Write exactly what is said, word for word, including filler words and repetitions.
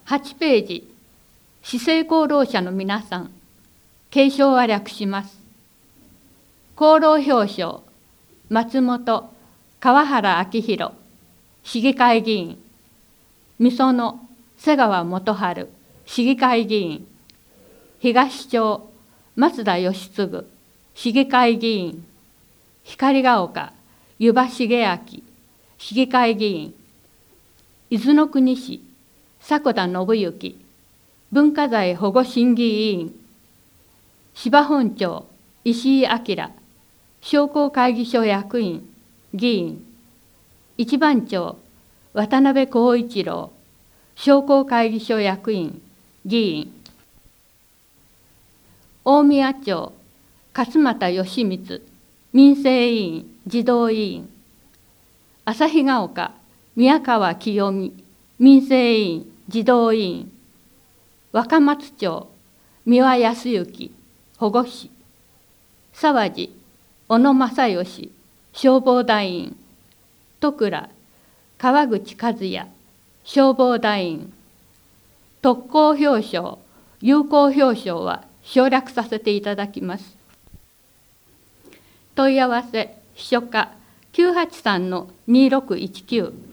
はちページ、市政功労者の皆さん、継承は略します。功労表彰、松本川原明弘市議会議員、御園瀬川元春市議会議員、東町松田義嗣市議会議員、光が丘湯葉重明市議会議員、伊豆の国市迫田信之文化財保護審議委員、芝本町石井明商工会議所役員議員、一番町渡辺光一郎商工会議所役員議員、大宮町勝俣義光民生委員児童委員、旭ヶ丘宮川清美民生委員児童委員、若松町三輪康之保護司、沢地小野正義消防団員、戸倉川口和也消防団員、特攻表彰有効表彰は省略させていただきます。問い合わせ秘書課 きゅうはちさんのにろくいちきゅう